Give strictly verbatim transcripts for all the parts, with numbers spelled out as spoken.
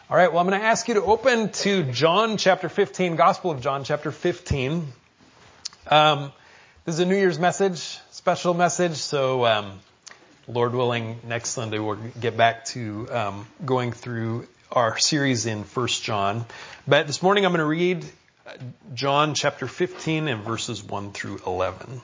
All right, well, I'm going to ask you to open to John chapter fifteen, Gospel of John chapter fifteen. Um, this is a New Year's message, special message, so um, Lord willing, next Sunday we'll get back to um, going through our series in First John. But this morning I'm going to read John chapter fifteen and verses one through eleven.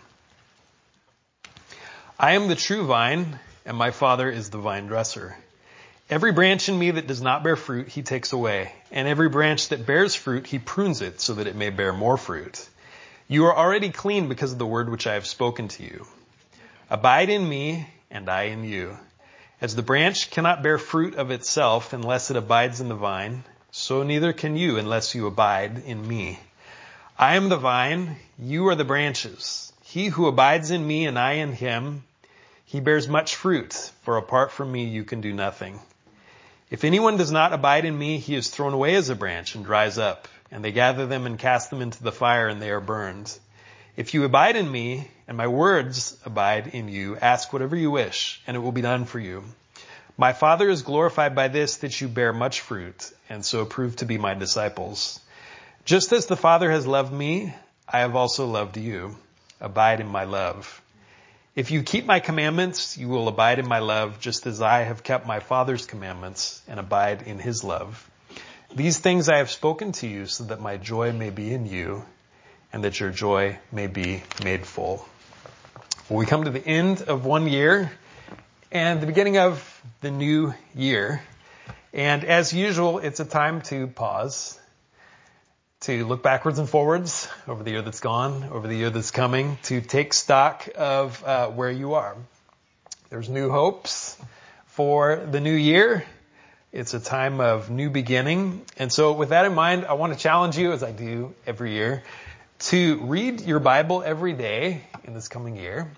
I am the true vine, and my Father is the vine dresser. Every branch in me that does not bear fruit, he takes away. And every branch that bears fruit, he prunes it so that it may bear more fruit. You are already clean because of the word which I have spoken to you. Abide in me, and I in you. As the branch cannot bear fruit of itself unless it abides in the vine, so neither can you unless you abide in me. I am the vine, you are the branches. He who abides in me and I in him, he bears much fruit, for apart from me you can do nothing. If anyone does not abide in me, he is thrown away as a branch and dries up, and they gather them and cast them into the fire, and they are burned. If you abide in me, and my words abide in you, ask whatever you wish, and it will be done for you. My Father is glorified by this, that you bear much fruit, and so prove to be my disciples. Just as the Father has loved me, I have also loved you. Abide in my love. If you keep my commandments, you will abide in my love, just as I have kept my Father's commandments and abide in his love. These things I have spoken to you so that my joy may be in you and that your joy may be made full. Well, we come to the end of one year and the beginning of the new year. And as usual, it's a time to pause, to look backwards and forwards over the year that's gone, over the year that's coming, to take stock of uh, where you are. There's new hopes for the new year. It's a time of new beginning. And so with that in mind, I want to challenge you, as I do every year, to read your Bible every day in this coming year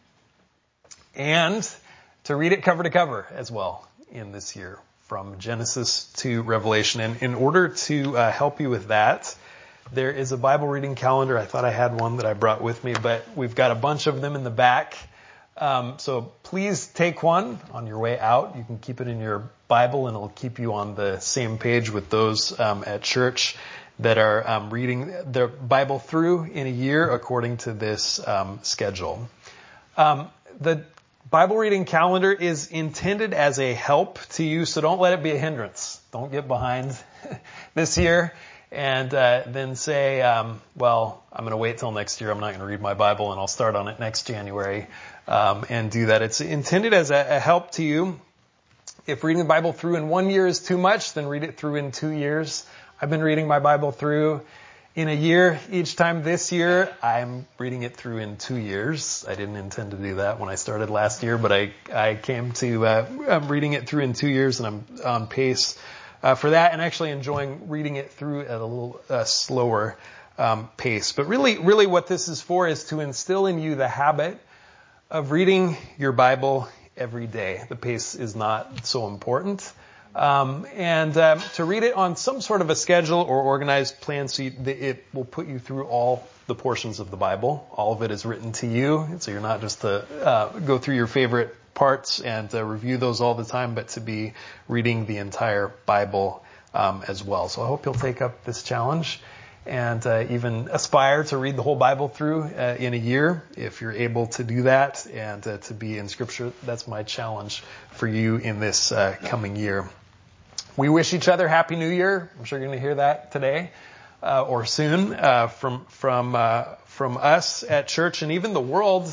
and to read it cover to cover as well in this year, from Genesis to Revelation. And in order to uh, help you with that, there is a Bible reading calendar. I thought I had one that I brought with me, but we've got a bunch of them in the back. Um, so please take one on your way out. You can keep it in your Bible, and it'll keep you on the same page with those um, at church that are um, reading their Bible through in a year according to this um, schedule. Um, the Bible reading calendar is intended as a help to you, so don't let it be a hindrance. Don't get behind this year and uh, then say, um, well, I'm going to wait till next year. I'm not going to read my Bible, and I'll start on it next January um, and do that. It's intended as a, a help to you. If reading the Bible through in one year is too much, then read it through in two years. I've been reading my Bible through in a year each time this year. I'm reading it through in two years. I didn't intend to do that when I started last year, but I, I came to uh, I'm reading it through in two years, and I'm on pace uh, for that, and actually enjoying reading it through at a little uh, slower um, pace. But really, really what this is for is to instill in you the habit of reading your Bible every day. The pace is not so important. Um, and um, to read it on some sort of a schedule or organized plan, so you, it will put you through all the portions of the Bible. All of it is written to you, so you're not just to uh, go through your favorite parts and uh, review those all the time, but to be reading the entire Bible um, as well. So I hope you'll take up this challenge and uh, even aspire to read the whole Bible through uh, in a year, if you're able to do that, and uh, to be in Scripture. That's my challenge for you in this uh, coming year. We wish each other Happy New Year. I'm sure you're going to hear that today uh, or soon uh, from from uh, from us at church, and even the world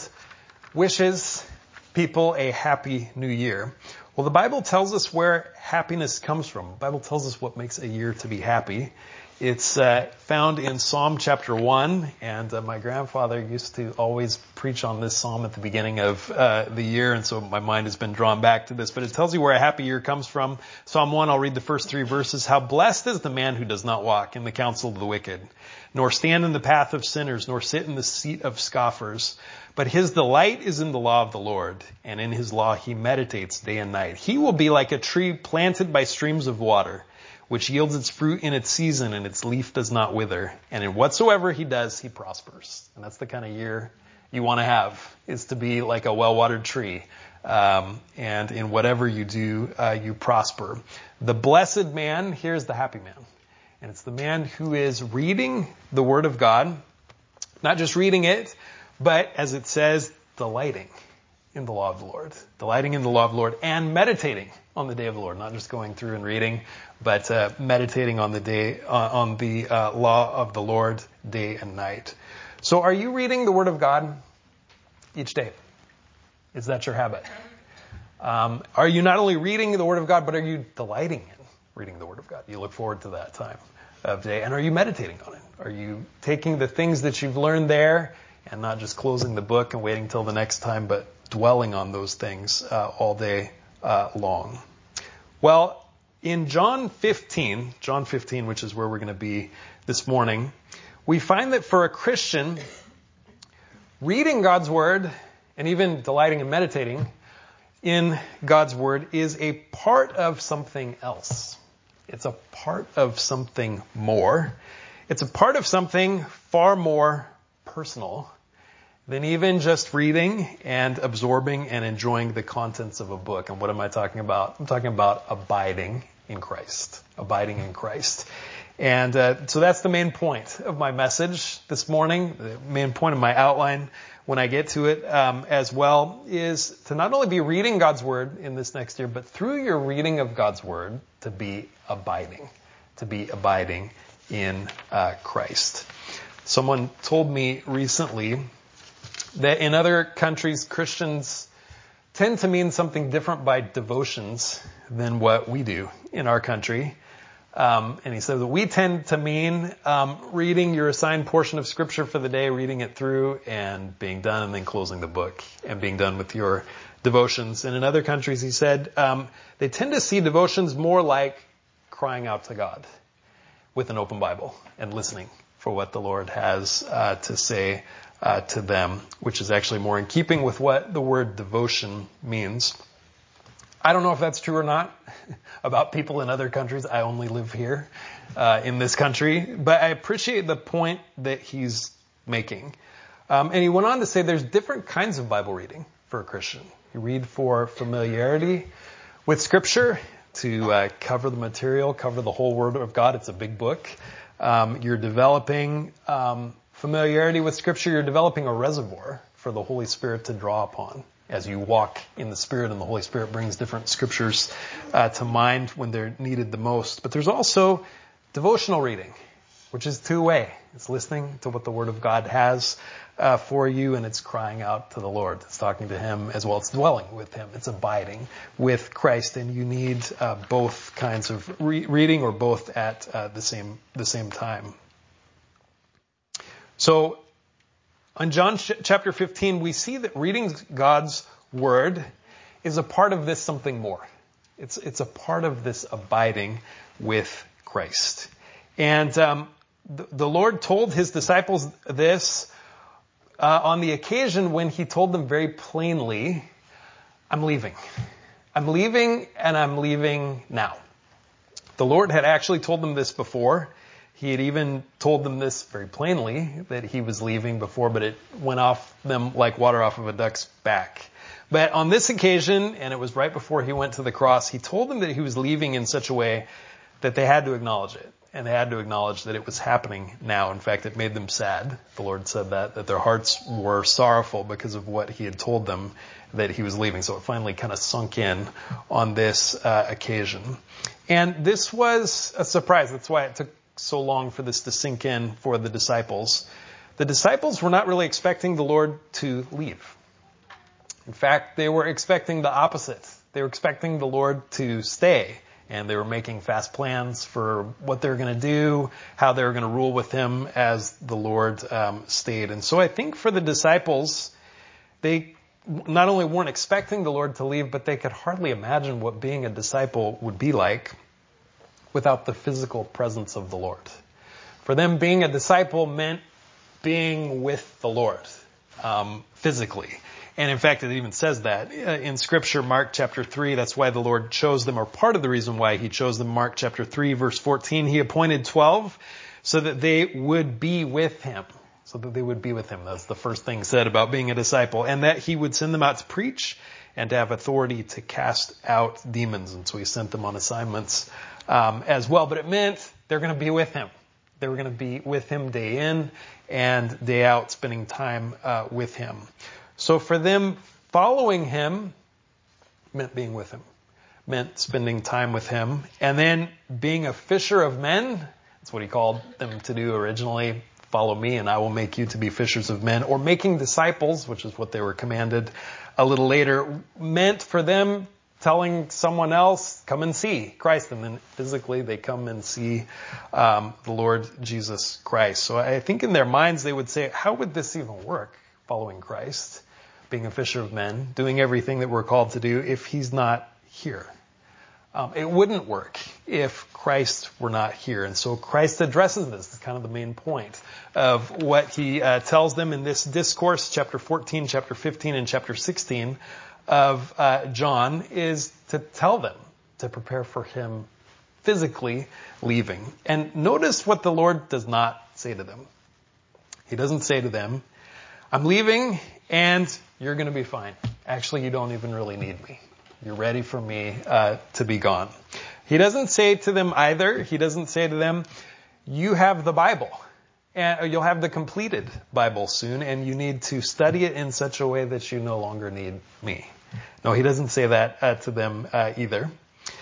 wishes people a Happy New Year. Well, the Bible tells us where happiness comes from. The Bible tells us what makes a year to be happy. It's uh, found in Psalm chapter one, and uh, my grandfather used to always preach on this psalm at the beginning of uh, the year, and so my mind has been drawn back to this. But it tells you where a happy year comes from. Psalm one, I'll read the first three verses. How blessed is the man who does not walk in the counsel of the wicked, nor stand in the path of sinners, nor sit in the seat of scoffers. But his delight is in the law of the Lord, and in his law he meditates day and night. He will be like a tree planted by streams of water, which yields its fruit in its season, and its leaf does not wither. And in whatsoever he does, he prospers. And that's the kind of year you want to have, is to be like a well-watered tree. Um, and in whatever you do, uh, you prosper. The blessed man, here's the happy man. And it's the man who is reading the Word of God, not just reading it, but as it says, delighting in the law of the Lord. Delighting in the law of the Lord and meditating on the day of the Lord. Not just going through and reading, but uh, meditating on the day, uh, on the uh, law of the Lord day and night. So are you reading the Word of God each day? Is that your habit? Um, are you not only reading the Word of God, but are you delighting in reading the Word of God? You look forward to that time of day. And are you meditating on it? Are you taking the things that you've learned there and not just closing the book and waiting till the next time, but dwelling on those things uh, all day uh, long? Well, in John fifteen, John fifteen, which is where we're going to be this morning, we find that for a Christian, reading God's Word and even delighting and meditating in God's Word is a part of something else. It's a part of something more. It's a part of something far more personal than even just reading and absorbing and enjoying the contents of a book. And what am I talking about? I'm talking about abiding in Christ. Abiding in Christ. And uh, so that's the main point of my message this morning. The main point of my outline when I get to it um, as well is to not only be reading God's Word in this next year, but through your reading of God's Word to be abiding, to be abiding in uh, Christ. Someone told me recently that in other countries, Christians tend to mean something different by devotions than what we do in our country. Um, and he said that we tend to mean um, reading your assigned portion of Scripture for the day, reading it through, and being done, and then closing the book, and being done with your devotions. And in other countries, he said, um, they tend to see devotions more like crying out to God with an open Bible and listening for what the Lord has uh, to say uh, to them, which is actually more in keeping with what the word devotion means. I don't know if that's true or not about people in other countries. I only live here uh, in this country. But I appreciate the point that he's making. Um, and he went on to say there's different kinds of Bible reading for a Christian. You read for familiarity with Scripture, to uh, cover the material, cover the whole Word of God. It's a big book. Um, you're developing um, familiarity with Scripture. You're developing a reservoir for the Holy Spirit to draw upon as you walk in the Spirit, and the Holy Spirit brings different scriptures uh, to mind when they're needed the most. But there's also devotional reading, which is two-way. It's listening to what the Word of God has uh, for you, and it's crying out to the Lord. It's talking to Him as well. It's dwelling with Him. It's abiding with Christ, and you need uh, both kinds of re- reading, or both at uh, the same the same time. So, on John ch- chapter fifteen, we see that reading God's Word is a part of this something more. It's it's a part of this abiding with Christ. And um, the, the Lord told His disciples this uh, on the occasion when He told them very plainly, I'm leaving. I'm leaving, and I'm leaving now. The Lord had actually told them this before. He had even told them this very plainly, that He was leaving before, but it went off them like water off of a duck's back. But on this occasion, and it was right before He went to the cross, He told them that He was leaving in such a way that they had to acknowledge it. And they had to acknowledge that it was happening now. In fact, it made them sad. The Lord said that, that their hearts were sorrowful because of what He had told them that He was leaving. So it finally kind of sunk in on this uh, occasion. And this was a surprise. That's why it took so long for this to sink in for the disciples. The disciples were not really expecting the Lord to leave. In fact, they were expecting the opposite. They were expecting the Lord to stay. And they were making fast plans for what they were going to do, how they were going to rule with Him as the Lord um, stayed. And so I think for the disciples, they not only weren't expecting the Lord to leave, but they could hardly imagine what being a disciple would be like without the physical presence of the Lord. For them, being a disciple meant being with the Lord um, physically. And in fact, it even says that in Scripture, Mark chapter three. That's why the Lord chose them, or part of the reason why He chose them. Mark chapter three, verse fourteen, He appointed twelve so that they would be with Him. so that they would be with him. That's the first thing said about being a disciple. And that he would send them out to preach and to have authority to cast out demons. And so he sent them on assignments um, as well. But it meant they're going to be with him. They were going to be with him day in and day out, spending time uh, with him. So for them, following him meant being with him, meant spending time with him. And then being a fisher of men, that's what he called them to do originally. Follow me and I will make you to be fishers of men. Or making disciples, which is what they were commanded a little later, meant for them telling someone else, come and see Christ. And then physically they come and see um, the Lord Jesus Christ. So I think in their minds they would say, how would this even work, following Christ, being a fisher of men, doing everything that we're called to do, if he's not here? Um, it wouldn't work if Christ were not here. And so Christ addresses this. It's kind of the main point of what he uh, tells them in this discourse, chapter fourteen, chapter fifteen, and chapter sixteen of uh, John, is to tell them to prepare for him physically leaving. And notice what the Lord does not say to them. He doesn't say to them, I'm leaving and you're going to be fine. Actually, you don't even really need me. You're ready for me uh, to be gone. He doesn't say to them either. He doesn't say to them, you have the Bible. And you'll have the completed Bible soon, and you need to study it in such a way that you no longer need me. No, he doesn't say that uh, to them uh, either.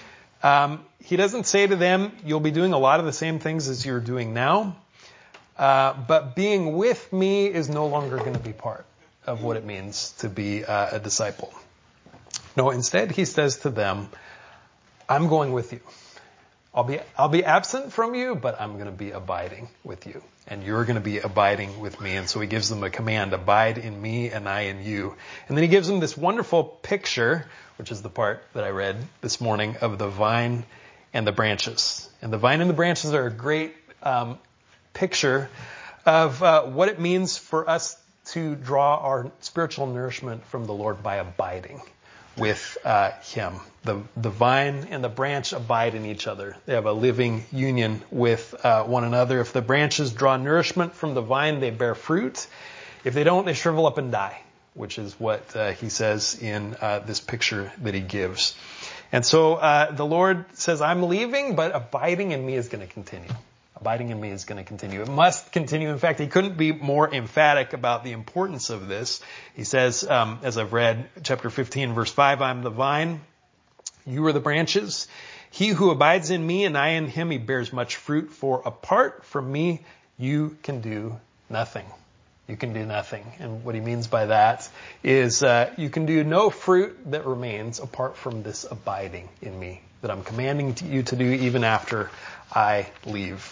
Um, he doesn't say to them, you'll be doing a lot of the same things as you're doing now, uh, but being with me is no longer going to be part of what it means to be uh, a disciple. No, instead he says to them, I'm going with you. I'll be, I'll be absent from you, but I'm going to be abiding with you. And you're going to be abiding with me. And so he gives them a command, abide in me and I in you. And then he gives them this wonderful picture, which is the part that I read this morning, of the vine and the branches. And the vine and the branches are a great um, picture of uh, what it means for us to draw our spiritual nourishment from the Lord by abiding with uh, him. The, the vine and the branch abide in each other. They have a living union with uh, one another. If the branches draw nourishment from the vine, they bear fruit. If they don't, they shrivel up and die, which is what uh, he says in uh, this picture that he gives. And so uh, the Lord says, I'm leaving, but abiding in me is going to continue. Abiding in me is going to continue. It must continue. In fact, he couldn't be more emphatic about the importance of this. He says, um, as I've read, chapter fifteen, verse five, I'm the vine, you are the branches. He who abides in me and I in him, he bears much fruit, for apart from me, you can do nothing. You can do nothing. And what he means by that is uh, you can do no fruit that remains apart from this abiding in me that I'm commanding you to do even after I leave.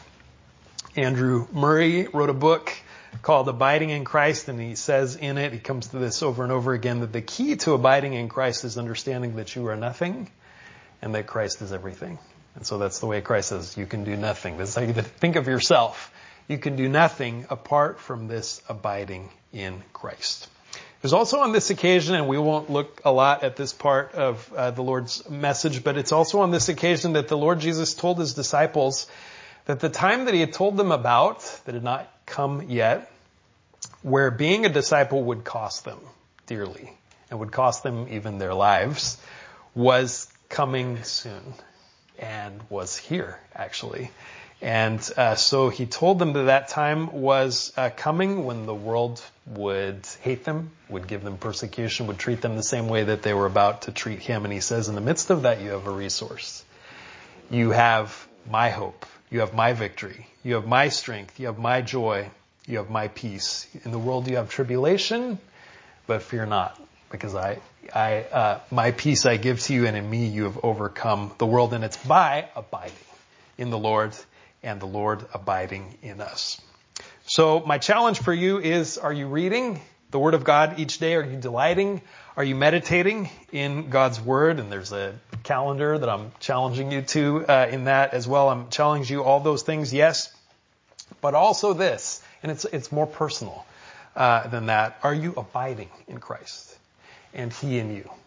Andrew Murray wrote a book called Abiding in Christ, and he says in it, he comes to this over and over again, that the key to abiding in Christ is understanding that you are nothing and that Christ is everything. And so that's the way Christ says, you can do nothing. This is how you think of yourself. You can do nothing apart from this abiding in Christ. There's also on this occasion, and we won't look a lot at this part of uh, the Lord's message, but it's also on this occasion that the Lord Jesus told his disciples that the time that he had told them about, that had not come yet, where being a disciple would cost them dearly and would cost them even their lives, was coming soon and was here, actually. And uh, so he told them that that time was uh, coming when the world would hate them, would give them persecution, would treat them the same way that they were about to treat him. And he says, in the midst of that, you have a resource. You have my hope. You have my victory. You have my strength. You have my joy. You have my peace. In the world you have tribulation, but fear not, because I, I, uh, my peace I give to you, and in me you have overcome the world. And it's by abiding in the Lord and the Lord abiding in us. So my challenge for you is, are you reading the Word of God each day? Are you delighting? Are you meditating in God's Word? And there's a calendar that I'm challenging you to uh, in that as well. I'm challenging you all those things, yes. But also this, and it's it's more personal uh, than that. Are you abiding in Christ and He in you?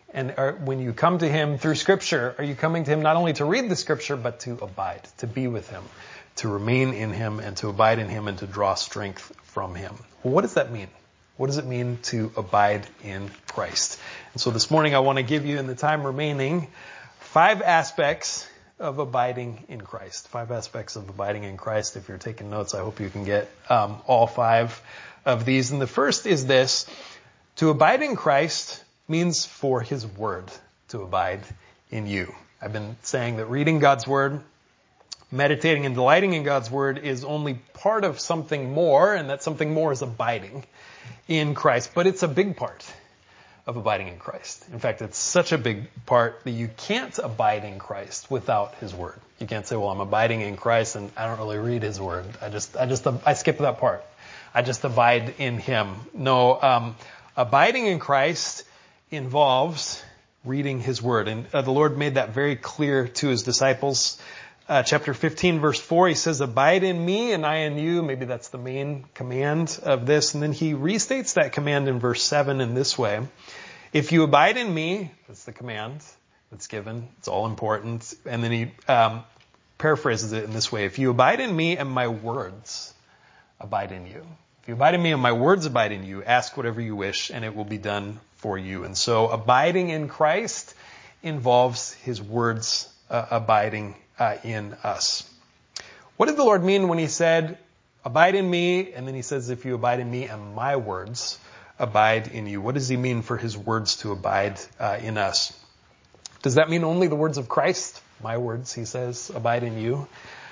And are, when you come to him through Scripture, are you coming to him not only to read the Scripture, but to abide, to be with him, to remain in him, and to abide in him, and to draw strength from him? Well, what does that mean? What does it mean to abide in Christ? And so this morning I want to give you, in the time remaining, five aspects of abiding in Christ. Five aspects of abiding in Christ. If you're taking notes, I hope you can get um, all five of these. And the first is this: to abide in Christ means for his word to abide in you. I've been saying that reading God's word, meditating and delighting in God's word is only part of something more, and that something more is abiding in Christ. But it's a big part of abiding in Christ. In fact, it's such a big part that you can't abide in Christ without his word. You can't say, well, I'm abiding in Christ and I don't really read his word. I just, I just, I skip that part. I just abide in him. No, um, abiding in Christ involves reading his word. And uh, the Lord made that very clear to his disciples. Uh, chapter fifteen, verse four, he says, abide in me and I in you. Maybe that's the main command of this. And then he restates that command in verse seven in this way: if you abide in me, that's the command that's given. It's all important. And then he um, paraphrases it in this way: if you abide in me and my words abide in you. If you abide in me and my words abide in you, ask whatever you wish and it will be done for you. And so abiding in Christ involves his words uh, abiding uh, in us. What did the Lord mean when he said, abide in me, and then he says, if you abide in me and my words abide in you? What does he mean for his words to abide uh, in us? Does that mean only the words of Christ? My words, he says, abide in you.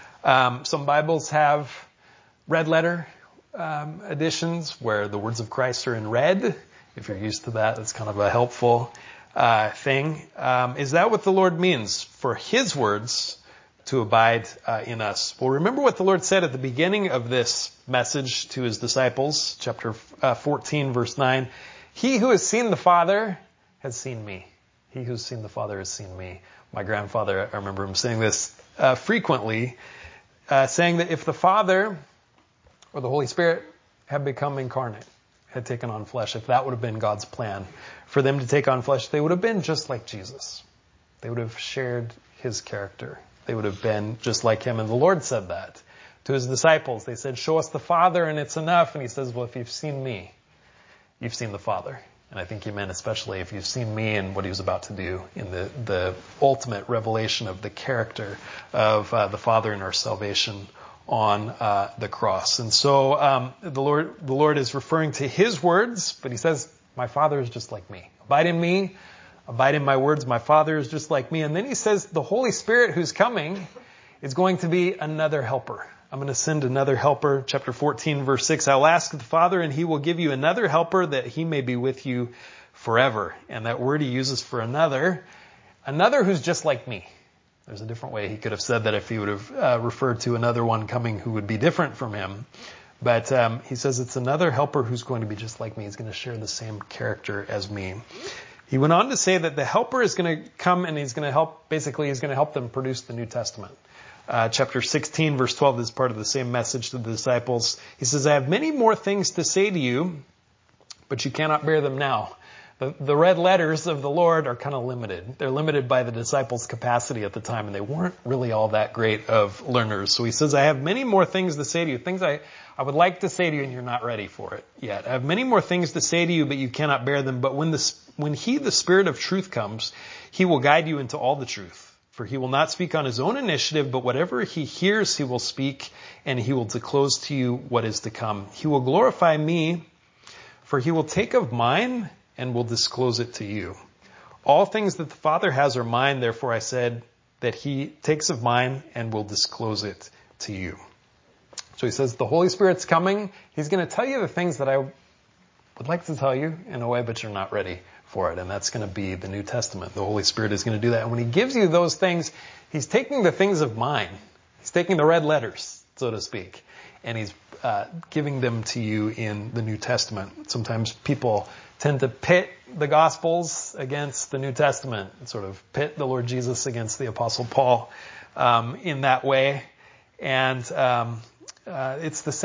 Um, some Bibles have red letter um, editions where the words of Christ are in red. If you're used to that, that's kind of a helpful uh, thing. Um, is that what the Lord means for his words to abide uh, in us? Well, remember what the Lord said at the beginning of this message to his disciples, chapter uh, fourteen, verse nine. He who has seen the Father has seen me. He who has seen the Father has seen me. My grandfather, I remember him saying this uh, frequently, uh, saying that if the Father or the Holy Spirit had become incarnate, had taken on flesh, if that would have been God's plan for them to take on flesh, they would have been just like Jesus. They would have shared his character. They would have been just like him. And the Lord said that to his disciples. They said, show us the Father and it's enough. And he says, well, if you've seen me, you've seen the Father. And I think he meant especially if you've seen me and what he was about to do in the, the ultimate revelation of the character of uh, the Father in our salvation on uh, the cross. And so um, the Lord the Lord is referring to his words, but he says, my Father is just like me. Abide in me, abide in my words. My Father is just like me. And then he says the Holy Spirit who's coming is going to be another helper. I'm going to send another helper. Chapter fourteen, verse six, I'll ask the Father and he will give you another helper that he may be with you forever. And that word he uses for another, another who's just like me. There's a different way he could have said that if he would have uh, referred to another one coming who would be different from him. But um, he says it's another helper who's going to be just like me. He's going to share the same character as me. He went on to say that the helper is going to come and he's going to help, basically he's going to help them produce the New Testament. Uh, chapter sixteen, verse twelve is part of the same message to the disciples. He says, I have many more things to say to you, but you cannot bear them now. The, the red letters of the Lord are kind of limited. They're limited by the disciples' capacity at the time, and they weren't really all that great of learners. So he says, I have many more things to say to you, things I, I would like to say to you, and you're not ready for it yet. I have many more things to say to you, but you cannot bear them. But when the, when he, the Spirit of truth, comes, he will guide you into all the truth. For he will not speak on his own initiative, but whatever he hears, he will speak, and he will disclose to you what is to come. He will glorify me, for he will take of mine and will disclose it to you. All things that the Father has are mine, therefore I said that he takes of mine and will disclose it to you. So he says the Holy Spirit's coming. He's going to tell you the things that I would like to tell you in a way, but you're not ready for it. And that's going to be the New Testament. The Holy Spirit is going to do that. And when he gives you those things, he's taking the things of mine. He's taking the red letters, so to speak, and he's uh, giving them to you in the New Testament. Sometimes people tend to pit the Gospels against the New Testament, and sort of pit the Lord Jesus against the Apostle Paul um, in that way. And um, uh, it's the same.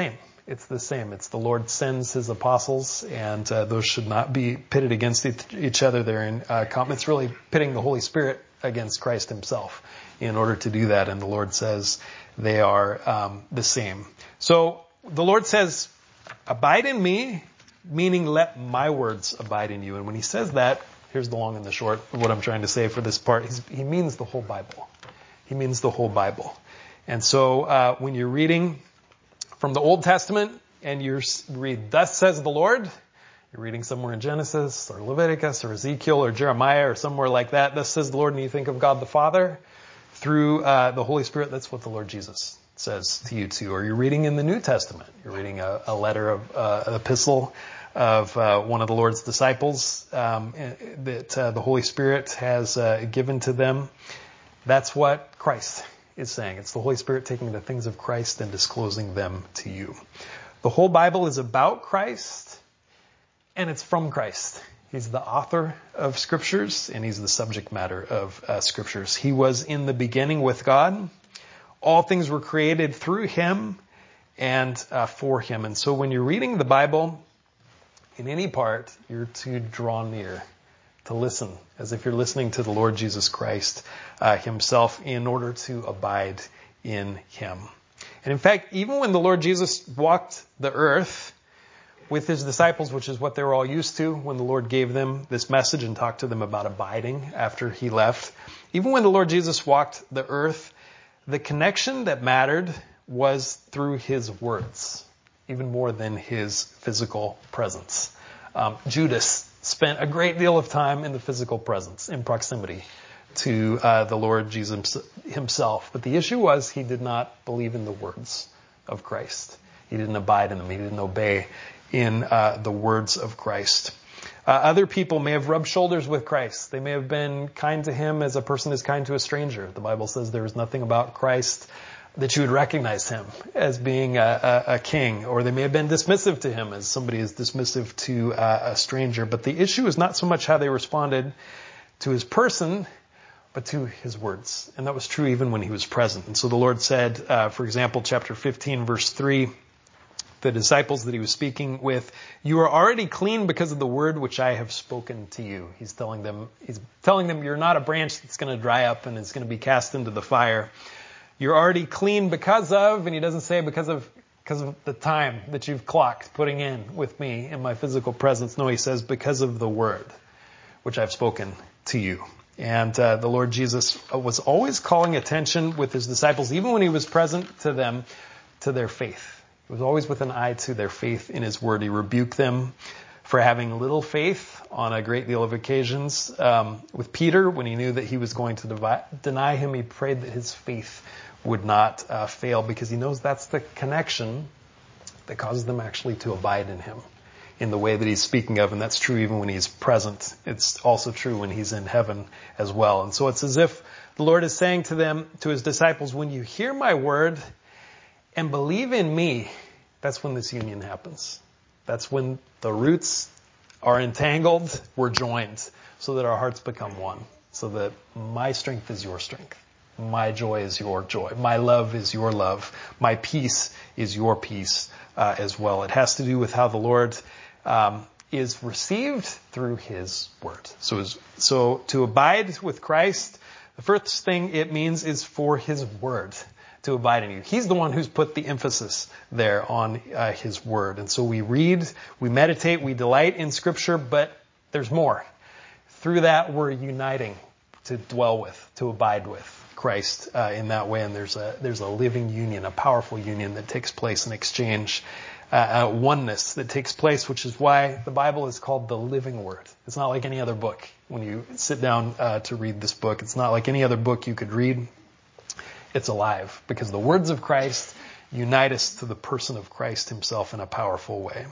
It's the same. It's the Lord sends his apostles, and uh, those should not be pitted against each other. They're in uh, com- It's really pitting the Holy Spirit against Christ himself in order to do that. And the Lord says they are um, the same. So the Lord says, abide in me, meaning let my words abide in you. And when he says that, here's the long and the short of what I'm trying to say for this part. He's, he means the whole Bible. He means the whole Bible. And so uh, when you're reading from the Old Testament and you read, thus says the Lord, you're reading somewhere in Genesis or Leviticus or Ezekiel or Jeremiah or somewhere like that, thus says the Lord, and you think of God the Father through uh, the Holy Spirit, that's what the Lord Jesus says to you too. Or you're reading in the New Testament. You're reading a, a letter of, uh, an epistle of uh, one of the Lord's disciples um, that uh, the Holy Spirit has uh, given to them. That's what Christ is saying. It's the Holy Spirit taking the things of Christ and disclosing them to you. The whole Bible is about Christ, and it's from Christ. He's the author of Scriptures, and he's the subject matter of uh, Scriptures. He was in the beginning with God. All things were created through him and uh, for him. And so when you're reading the Bible, in any part, you're to draw near, to listen, as if you're listening to the Lord Jesus Christ uh, himself, in order to abide in him. And in fact, even when the Lord Jesus walked the earth with his disciples, which is what they were all used to when the Lord gave them this message and talked to them about abiding after he left, even when the Lord Jesus walked the earth, the connection that mattered was through his words, even more than his physical presence. Um, Judas spent a great deal of time in the physical presence, in proximity to uh, the Lord Jesus himself. But the issue was he did not believe in the words of Christ. He didn't abide in them. He didn't obey in uh, the words of Christ. Uh, other people may have rubbed shoulders with Christ. They may have been kind to him as a person is kind to a stranger. The Bible says there is nothing about Christ that you would recognize him as being a, a, a king, or they may have been dismissive to him as somebody is dismissive to uh, a stranger. But the issue is not so much how they responded to his person, but to his words. And that was true even when he was present. And so the Lord said, uh, for example, chapter fifteen, verse three, the disciples that he was speaking with, you are already clean because of the word which I have spoken to you. He's telling them, he's telling them you're not a branch that's going to dry up and is going to be cast into the fire. You're already clean because of, and he doesn't say because of, because of the time that you've clocked putting in with me in my physical presence. No, he says because of the word which I've spoken to you. And uh, the Lord Jesus was always calling attention with his disciples, even when he was present to them, to their faith. It was always with an eye to their faith in his word. He rebuked them for having little faith on a great deal of occasions. Um, with Peter, when he knew that he was going to devi- deny him, he prayed that his faith would not uh, fail, because he knows that's the connection that causes them actually to abide in him in the way that he's speaking of. And that's true even when he's present. It's also true when he's in heaven as well. And so it's as if the Lord is saying to them, to his disciples, when you hear my word and believe in me, that's when this union happens. That's when the roots are entangled, we're joined, so that our hearts become one. So that my strength is your strength. My joy is your joy. My love is your love. My peace is your peace uh, as well. It has to do with how the Lord um, is received through his word. So, is, so to abide with Christ, the first thing it means is for his word to abide in you. He's the one who's put the emphasis there on uh, his word. And so we read, we meditate, we delight in Scripture, but there's more. Through that, we're uniting to dwell with, to abide with Christ uh, in that way. And there's a there's a living union, a powerful union that takes place in exchange, uh, uh, oneness that takes place, which is why the Bible is called the living word. It's not like any other book. When you sit down uh, to read this book, it's not like any other book you could read. It's alive because the words of Christ unite us to the person of Christ himself in a powerful way.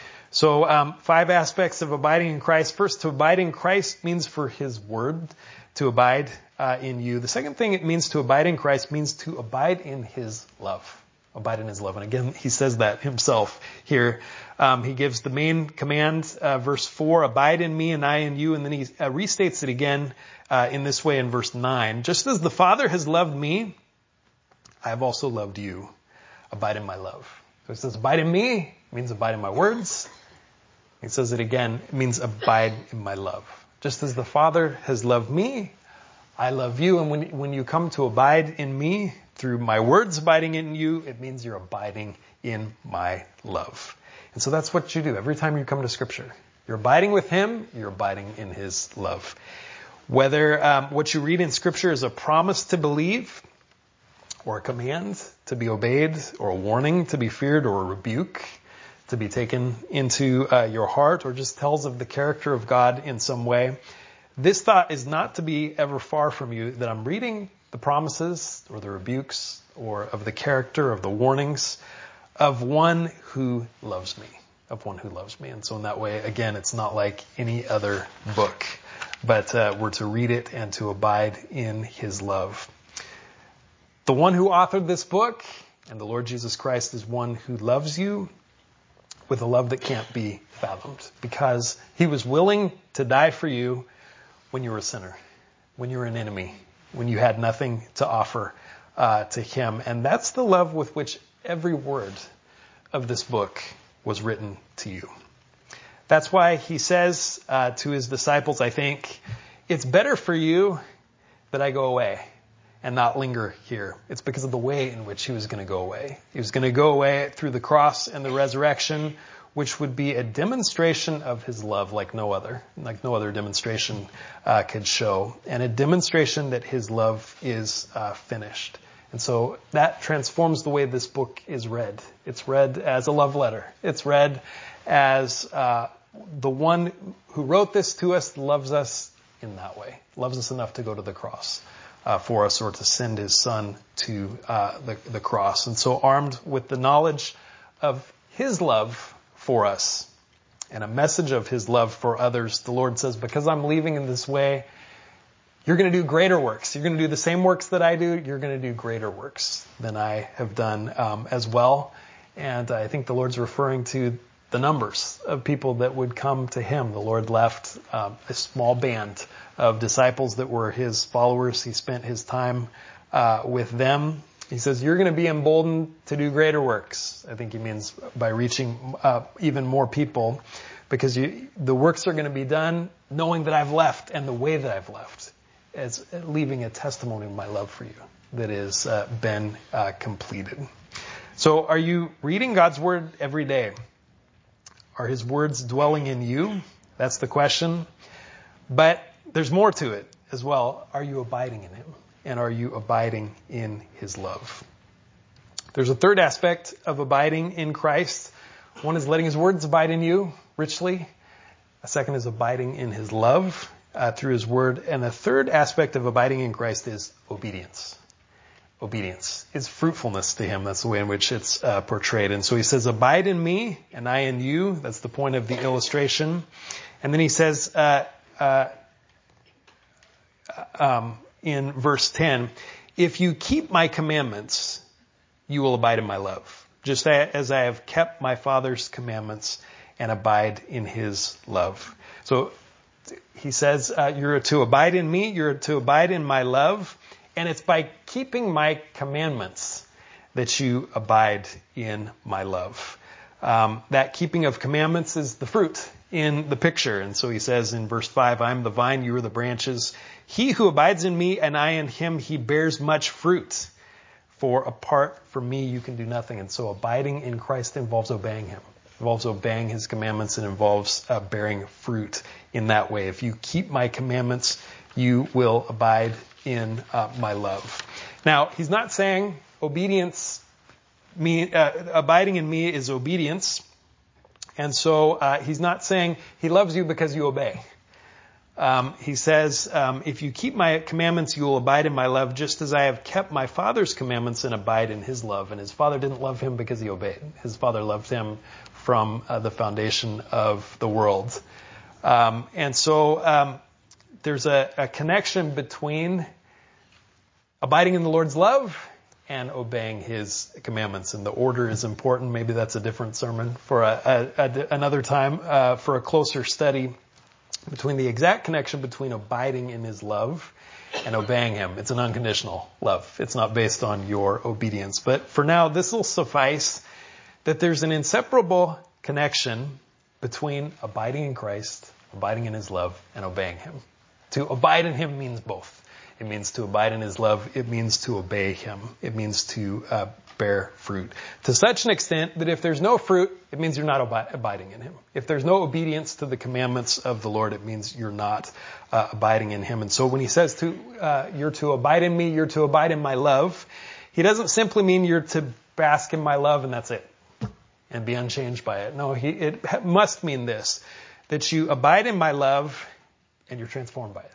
So um, five aspects of abiding in Christ. First, to abide in Christ means for his word to abide uh, in you. The second thing it means to abide in Christ means to abide in his love. Abide in his love. And again, he says that himself here. Um, he gives the main command, uh, verse four, abide in me and I in you. And then he uh, restates it again uh, in this way in verse nine. Just as the Father has loved me, I have also loved you. Abide in my love. So he says, abide in me, it means abide in my words. He says it again, it means abide in my love. Just as the Father has loved me, I love you. And when, when you come to abide in me through my words abiding in you, it means you're abiding in my love. And so that's what you do every time you come to Scripture. You're abiding with him, you're abiding in his love. Whether um, what you read in Scripture is a promise to believe, or a command to be obeyed, or a warning to be feared, or a rebuke to be taken into uh, your heart, or just tells of the character of God in some way, this thought is not to be ever far from you, that I'm reading the promises or the rebukes or of the character, of the warnings of one who loves me, of one who loves me. And so in that way, again, it's not like any other book, but uh, we're to read it and to abide in his love. The one who authored this book, and the Lord Jesus Christ, is one who loves you with a love that can't be fathomed, because he was willing to die for you when you were a sinner, when you were an enemy, when you had nothing to offer uh, to him. And that's the love with which every word of this book was written to you. That's why he says uh, to his disciples, I think, it's better for you that I go away and not linger here. It's because of the way in which he was going to go away. He was going to go away through the cross and the resurrection, which would be a demonstration of his love like no other, like no other demonstration uh, could show, and a demonstration that his love is uh, finished. And so that transforms the way this book is read. It's read as a love letter. It's read as uh, the one who wrote this to us loves us in that way, loves us enough to go to the cross uh, for us, or to send his son to uh, the, the cross. And so armed with the knowledge of his love for us and a message of his love for others, the Lord says, because I'm leaving in this way, you're going to do greater works. You're going to do the same works that I do. You're going to do greater works than I have done um, as well. And I think the Lord's referring to the numbers of people that would come to him. The Lord left um, a small band of disciples that were his followers. He spent his time uh, with them. He says, you're going to be emboldened to do greater works. I think he means by reaching uh, even more people, because you, the works are going to be done knowing that I've left and the way that I've left, as leaving a testimony of my love for you that has uh, been uh, completed. So are you reading God's word every day? Are his words dwelling in you? That's the question. But there's more to it as well. Are you abiding in him? And are you abiding in his love? There's a third aspect of abiding in Christ. One is letting his words abide in you richly. A second is abiding in his love uh, through his word. And the third aspect of abiding in Christ is obedience. Obedience is fruitfulness to him. That's the way in which it's uh, portrayed. And so he says, abide in me and I in you. That's the point of the illustration. And then he says, uh, uh, um, in verse ten, if you keep my commandments, you will abide in my love, just as I have kept my Father's commandments and abide in his love. So he says, uh, you're to abide in me, you're to abide in my love, and it's by keeping my commandments that you abide in my love. Um, that keeping of commandments is the fruit in the picture. And so he says in verse five, I am the vine, you are the branches. He who abides in me and I in him, he bears much fruit. For apart from me, you can do nothing. And so abiding in Christ involves obeying him. It involves obeying his commandments. It involves uh, bearing fruit in that way. If you keep my commandments, you will abide in uh, my love. Now, he's not saying obedience, me, uh, abiding in me is obedience. And so uh, he's not saying he loves you because you obey. Um, he says, um, if you keep my commandments, you will abide in my love, just as I have kept my Father's commandments and abide in his love. And his Father didn't love him because he obeyed. His Father loved him from uh, the foundation of the world. Um, and so um, there's a, a connection between abiding in the Lord's love and obeying his commandments. And the order is important. Maybe that's a different sermon for a, a, a, another time, uh, for a closer study between the exact connection between abiding in his love and obeying him. It's an unconditional love. It's not based on your obedience. But for now, this will suffice that there's an inseparable connection between abiding in Christ, abiding in his love, and obeying him. To abide in him means both. It means to abide in his love. It means to obey him. It means to uh, bear fruit. To such an extent that if there's no fruit, it means you're not ab- abiding in him. If there's no obedience to the commandments of the Lord, it means you're not uh, abiding in him. And so when he says to uh, you're to abide in me, you're to abide in my love, he doesn't simply mean you're to bask in my love and that's it, and be unchanged by it. No, he, it must mean this, that you abide in my love and you're transformed by it.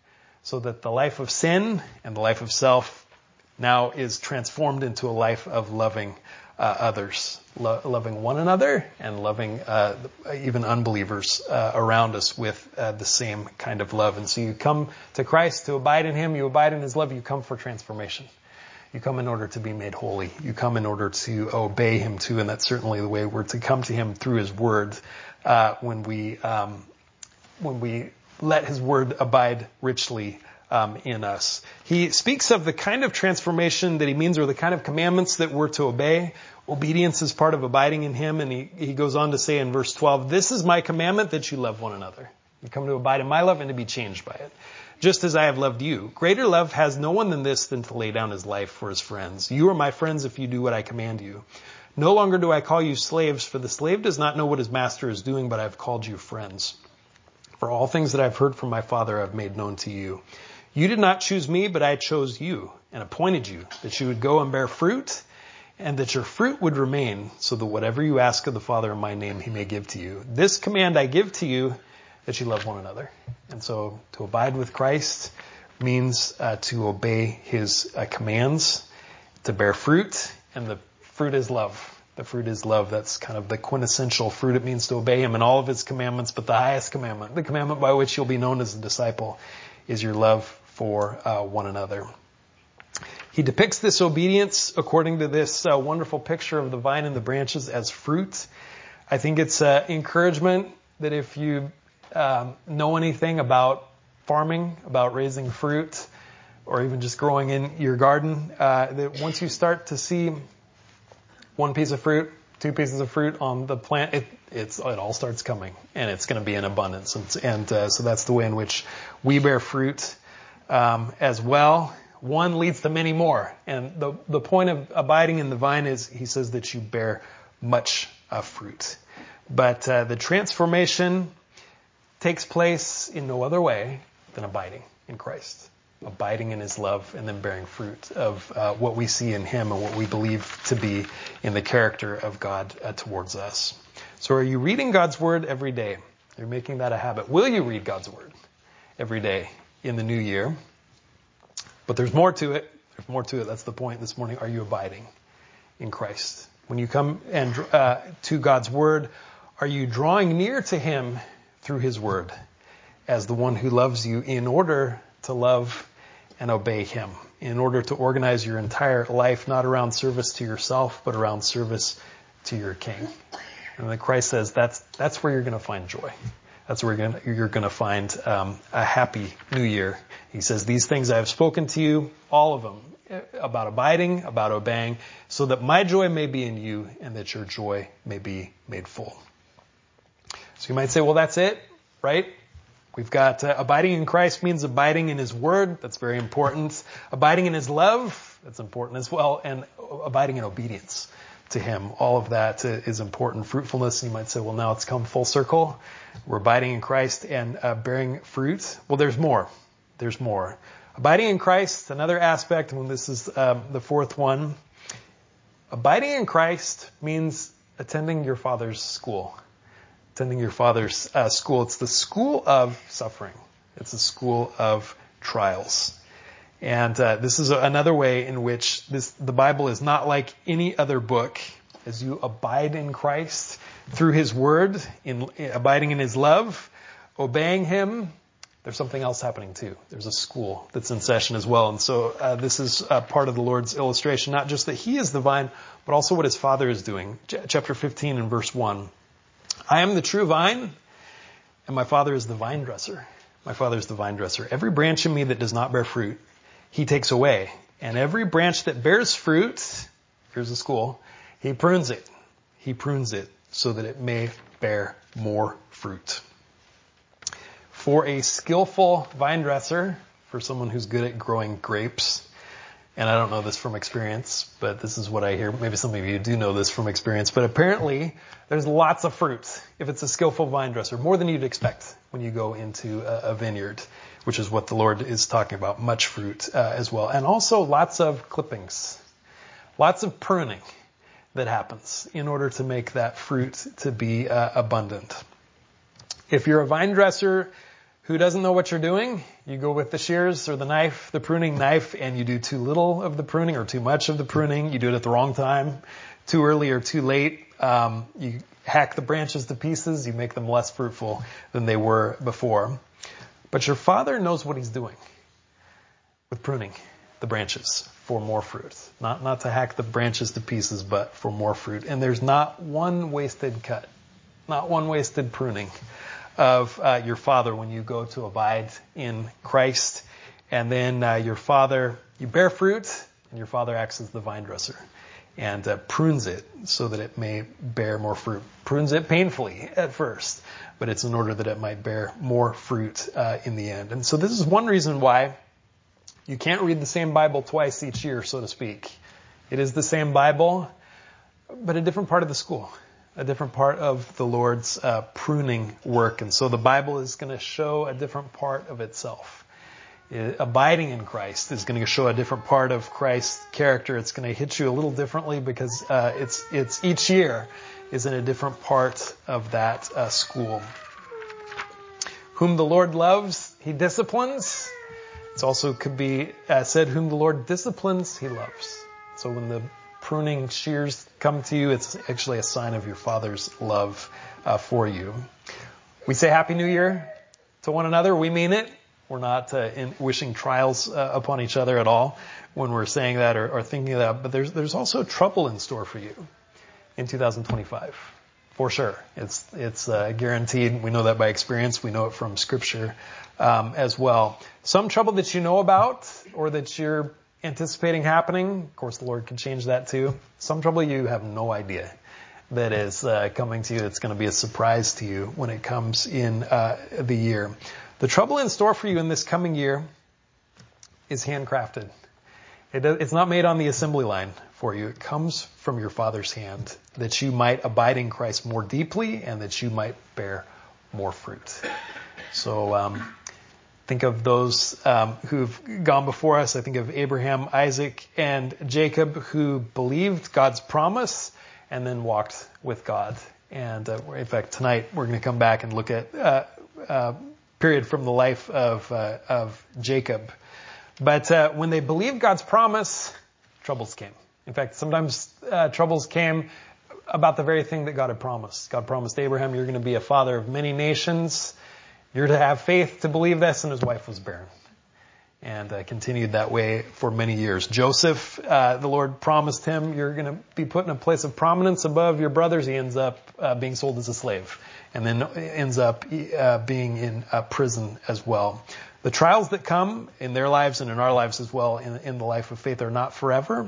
So that the life of sin and the life of self now is transformed into a life of loving uh, others, lo- loving one another, and loving uh, even unbelievers uh, around us with uh, the same kind of love. And so you come to Christ to abide in him, you abide in his love, you come for transformation. You come in order to be made holy. You come in order to obey him too, and that's certainly the way we're to come to him, through his word, uh, when we um, when we let his word abide richly um, in us. He speaks of the kind of transformation that he means, or the kind of commandments that we're to obey. Obedience is part of abiding in him, and he, he goes on to say in verse twelve, "This is my commandment, that you love one another." You come to abide in my love and to be changed by it. "Just as I have loved you. Greater love has no one than this, than to lay down his life for his friends. You are my friends if you do what I command you. No longer do I call you slaves, for the slave does not know what his master is doing, but I have called you friends. For all things that I've heard from my Father I've made known to you. You did not choose me, but I chose you and appointed you, that you would go and bear fruit, and that your fruit would remain, so that whatever you ask of the Father in my name he may give to you. This command I give to you, that you love one another." And so to abide with Christ means uh, to obey his uh, commands, to bear fruit, and the fruit is love. The fruit is love. That's kind of the quintessential fruit. It means to obey him in all of his commandments, but the highest commandment, the commandment by which you'll be known as a disciple, is your love for uh, one another. He depicts this obedience according to this uh, wonderful picture of the vine and the branches as fruit. I think it's uh, encouragement that if you um, know anything about farming, about raising fruit, or even just growing in your garden, uh, that once you start to see one piece of fruit, two pieces of fruit on the plant, it it's it all starts coming, and it's going to be in abundance. And, and uh, so that's the way in which we bear fruit um, as well. One leads to many more. And the the point of abiding in the vine is, he says, that you bear much uh, fruit. But uh, the transformation takes place in no other way than abiding in Christ. Abiding in his love, and then bearing fruit of uh, what we see in him and what we believe to be in the character of God uh, towards us. So are you reading God's word every day? You're making that a habit. Will you read God's word every day in the new year? But there's more to it. There's more to it. That's the point this morning. Are you abiding in Christ? When you come and uh, to God's word, are you drawing near to him through his word as the one who loves you, in order to love and obey him, in order to organize your entire life not around service to yourself, but around service to your King? And then Christ says that's that's where you're going to find joy. That's where you're going to, you're going to find um, a happy new year. He says, "These things I have spoken to you, all of them, about abiding, about obeying, so that my joy may be in you, and that your joy may be made full." So you might say, well, that's it, right? We've got uh, abiding in Christ means abiding in his word. That's very important. Abiding in his love. That's important as well. And abiding in obedience to him. All of that uh, is important. Fruitfulness. You might say, well, now it's come full circle. We're abiding in Christ and uh, bearing fruit. Well, there's more. There's more. Abiding in Christ, another aspect, and this is um, the fourth one. Abiding in Christ means attending your Father's school. Attending your Father's uh, school. It's the school of suffering. It's a school of trials. And uh, this is another way in which this the Bible is not like any other book. As you abide in Christ through his word, in, in abiding in his love, obeying him, there's something else happening too. There's a school that's in session as well. And so uh, this is uh, part of the Lord's illustration, not just that he is the vine, but also what his Father is doing. Ch- chapter fifteen and verse one. "I am the true vine, and my Father is the vine dresser." My Father is the vine dresser. "Every branch in me that does not bear fruit, he takes away. And every branch that bears fruit," here's the school, "he prunes it. He prunes it so that it may bear more fruit. For a skillful vine dresser, for someone who's good at growing grapes, and I don't know this from experience, but this is what I hear. Maybe some of you do know this from experience, but apparently there's lots of fruit if it's a skillful vine dresser, more than you'd expect when you go into a, a vineyard, which is what the Lord is talking about, much fruit uh, as well. And also lots of clippings, lots of pruning that happens in order to make that fruit to be uh, abundant. If you're a vine dresser who doesn't know what you're doing, you go with the shears or the knife, the pruning knife, and you do too little of the pruning or too much of the pruning. You do it at the wrong time, too early or too late. Um, you hack the branches to pieces. You make them less fruitful than they were before. But your Father knows what he's doing with pruning the branches for more fruit. Not, not to hack the branches to pieces, but for more fruit. And there's not one wasted cut, not one wasted pruning of uh, your Father when you go to abide in Christ. And then uh, your Father, you bear fruit, and your Father acts as the vine dresser and uh, prunes it so that it may bear more fruit. Prunes it painfully at first, but it's in order that it might bear more fruit uh, in the end. And so this is one reason why you can't read the same Bible twice each year, so to speak. It is the same Bible, but a different part of the school. A different part of the Lord's uh, pruning work. And so the Bible is going to show a different part of itself. It, abiding in Christ is going to show a different part of Christ's character. It's going to hit you a little differently because uh, it's it's each year is in a different part of that uh, school. Whom the Lord loves, he disciplines. It also could be uh, said, whom the Lord disciplines, he loves. So when the pruning shears come to you, it's actually a sign of your Father's love uh, for you. We say Happy New Year to one another. We mean it. We're not uh, in wishing trials uh, upon each other at all when we're saying that or, or thinking of that. But there's there's also trouble in store for you in two thousand twenty-five, for sure. It's it's uh, guaranteed. We know that by experience. We know it from Scripture um, as well. Some trouble that you know about or that you're anticipating happening. Of course, the Lord can change that too. Some trouble you have no idea that is uh, coming to you. That's going to be a surprise to you when it comes in uh, the year. The trouble in store for you in this coming year is handcrafted. It, it's not made on the assembly line for you. It comes from your Father's hand that you might abide in Christ more deeply and that you might bear more fruit. So, um, think of those um, who've gone before us. I think of Abraham, Isaac, and Jacob who believed God's promise and then walked with God. And uh, in fact, tonight we're going to come back and look at uh, a period from the life of uh, of Jacob. But uh, when they believed God's promise, troubles came. In fact, sometimes uh, troubles came about the very thing that God had promised. God promised Abraham, you're going to be a father of many nations. You're to have faith to believe this, and his wife was barren. And uh, continued that way for many years. Joseph, uh, the Lord promised him, you're going to be put in a place of prominence above your brothers. He ends up uh, being sold as a slave, and then ends up uh, being in uh, prison as well. The trials that come in their lives and in our lives as well, in, in the life of faith, are not forever.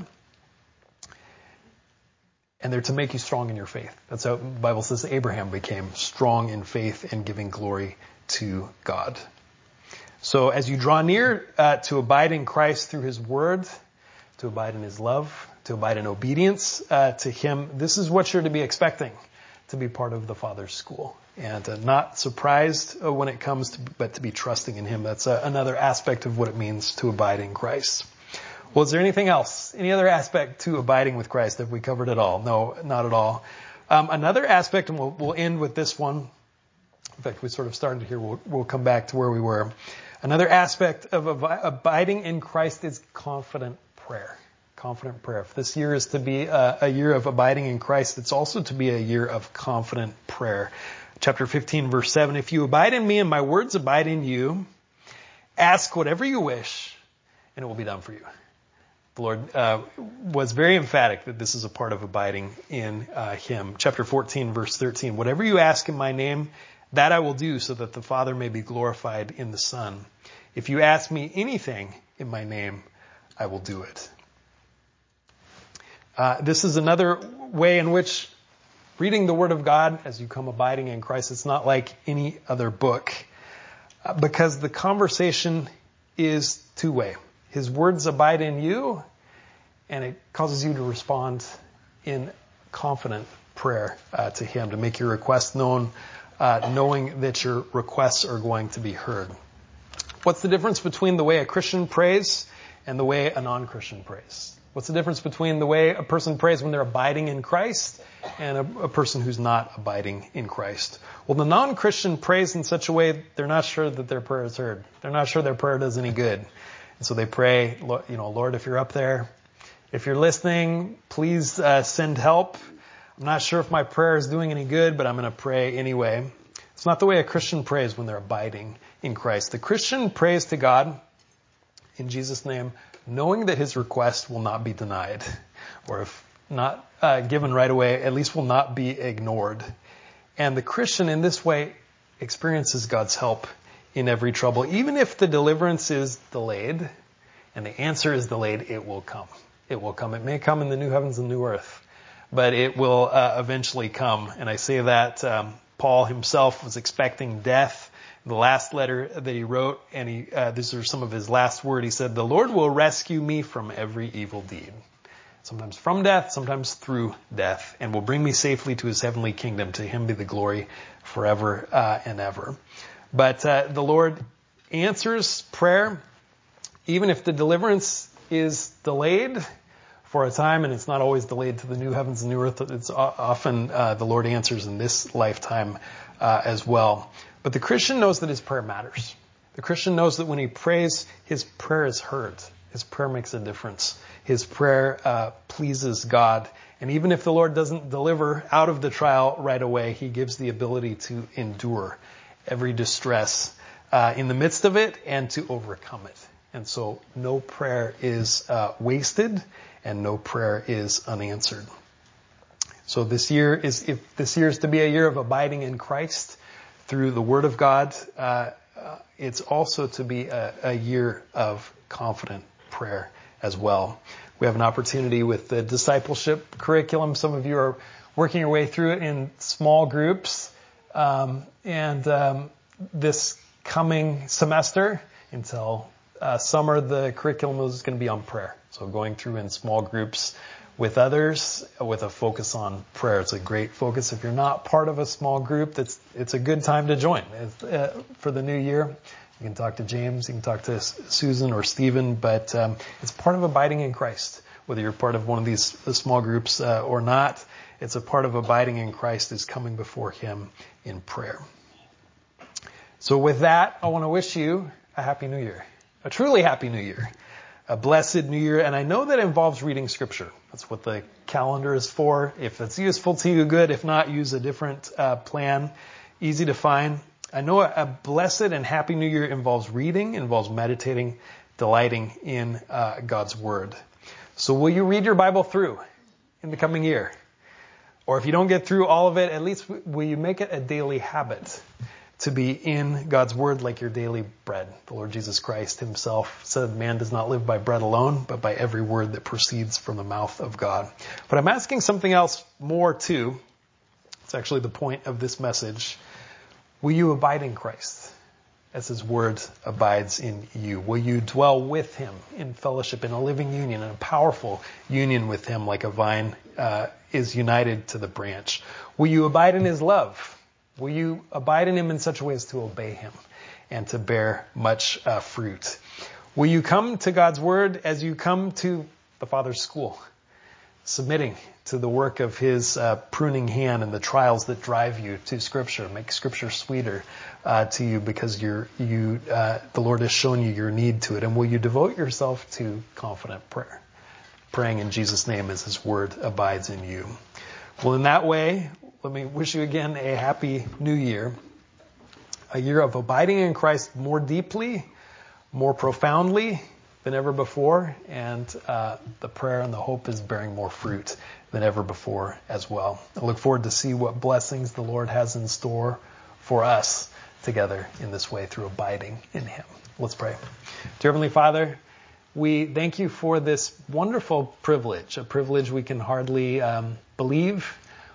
And they're to make you strong in your faith. That's how the Bible says Abraham became strong in faith and giving glory to God. So as you draw near uh, to abide in Christ through his word, to abide in his love, to abide in obedience uh, to him, this is what you're to be expecting to be part of the Father's school. And uh, not surprised uh, when it comes to, but to be trusting in him. That's uh, another aspect of what it means to abide in Christ. Well, is there anything else? Any other aspect to abiding with Christ? Have we covered it all? No, not at all. Um, another aspect, and we'll, we'll end with this one. In fact, we sort of started here. We'll, we'll come back to where we were. Another aspect of ab- abiding in Christ is confident prayer. Confident prayer. If this year is to be a, a year of abiding in Christ, it's also to be a year of confident prayer. Chapter fifteen, verse seven, if you abide in me and my words abide in you, ask whatever you wish, and it will be done for you. The Lord uh, was very emphatic that this is a part of abiding in uh, him. Chapter fourteen, verse thirteen, whatever you ask in my name, that I will do so that the Father may be glorified in the Son. If you ask me anything in my name, I will do it. Uh, this is another way in which reading the Word of God as you come abiding in Christ, it's not like any other book uh, because the conversation is two-way. His words abide in you, and it causes you to respond in confident prayer uh, to Him, to make your request known, uh, knowing that your requests are going to be heard. What's the difference between the way a Christian prays and the way a non-Christian prays? What's the difference between the way a person prays when they're abiding in Christ and a, a person who's not abiding in Christ? Well, the non-Christian prays in such a way they're not sure that their prayer is heard. They're not sure their prayer does any good. And so they pray, you know, Lord, if you're up there, if you're listening, please uh, send help. I'm not sure if my prayer is doing any good, but I'm going to pray anyway. It's not the way a Christian prays when they're abiding in Christ. The Christian prays to God in Jesus' name, knowing that his request will not be denied, or if not uh, given right away, at least will not be ignored. And the Christian in this way experiences God's help in every trouble. Even if the deliverance is delayed and the answer is delayed, it will come. It will come. It may come in the new heavens and new earth, but it will uh, eventually come. And I say that um, Paul himself was expecting death. The last letter that he wrote, and he, uh, these are some of his last words. He said, "The Lord will rescue me from every evil deed." Sometimes from death, sometimes through death, and will bring me safely to his heavenly kingdom. To him be the glory forever uh, and ever. But uh, the Lord answers prayer, even if the deliverance is delayed for a time, and it's not always delayed to the new heavens and new earth. It's often uh, the Lord answers in this lifetime uh, as well. But the Christian knows that his prayer matters. The Christian knows that when he prays, his prayer is heard. His prayer makes a difference. His prayer uh, pleases God. And even if the Lord doesn't deliver out of the trial right away, he gives the ability to endure every distress uh, in the midst of it and to overcome it. And so no prayer is uh, wasted and no prayer is unanswered. So this year is, if this year is to be a year of abiding in Christ through the Word of God, uh, uh, it's also to be a, a year of confident prayer as well. We have an opportunity with the discipleship curriculum. Some of you are working your way through it in small groups. Um, and um, this coming semester until uh, summer, the curriculum is going to be on prayer. So going through in small groups with others with a focus on prayer. It's a great focus. If you're not part of a small group, that's it's a good time to join. Uh, for the new year, you can talk to James, you can talk to Susan or Stephen, but um, it's part of abiding in Christ. Whether you're part of one of these small groups uh, or not, it's a part of abiding in Christ is coming before Him in prayer. So with that, I want to wish you a happy new year, a truly happy new year. A blessed new year, and I know that involves reading scripture. That's what the calendar is for. If it's useful to you, good. If not, use a different uh, plan. Easy to find. I know a, a blessed and happy new year involves reading, involves meditating, delighting in uh, God's Word. So will you read your Bible through in the coming year? Or if you don't get through all of it, at least will you make it a daily habit to be in God's Word like your daily bread? The Lord Jesus Christ Himself said, man does not live by bread alone, but by every word that proceeds from the mouth of God. But I'm asking something else more too. It's actually the point of this message. Will you abide in Christ as His Word abides in you? Will you dwell with Him in fellowship, in a living union, in a powerful union with Him like a vine uh, is united to the branch? Will you abide in His love? Will you abide in Him in such a way as to obey Him and to bear much uh, fruit? Will you come to God's Word as you come to the Father's school, submitting to the work of His uh, pruning hand and the trials that drive you to Scripture, make Scripture sweeter uh, to you because you're, you, uh, the Lord has shown you your need to it? And will you devote yourself to confident prayer, praying in Jesus' name as His Word abides in you? Well, in that way, let me wish you again a happy new year, a year of abiding in Christ more deeply, more profoundly than ever before, and uh, the prayer and the hope is bearing more fruit than ever before as well. I look forward to see what blessings the Lord has in store for us together in this way through abiding in Him. Let's pray. Dear Heavenly Father, we thank You for this wonderful privilege, a privilege we can hardly um, believe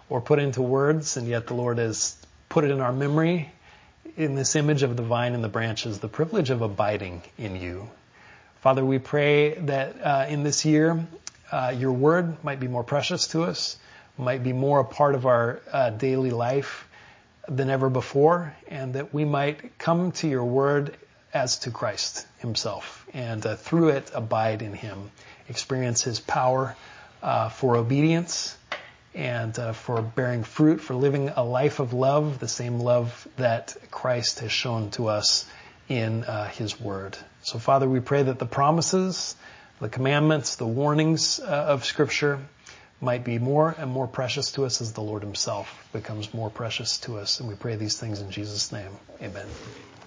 or put into words, and yet the Lord has put it in our memory in this image of the vine and the branches, the privilege of abiding in you. Father, we pray that uh, in this year, uh, your word might be more precious to us, might be more a part of our uh, daily life than ever before, and that we might come to your word as to Christ himself, and uh, through it abide in him, experience his power uh, for obedience and uh, for bearing fruit, for living a life of love, the same love that Christ has shown to us in uh, his word. So Father, we pray that the promises, the commandments, the warnings uh, of Scripture might be more and more precious to us as the Lord himself becomes more precious to us. And we pray these things in Jesus' name. Amen.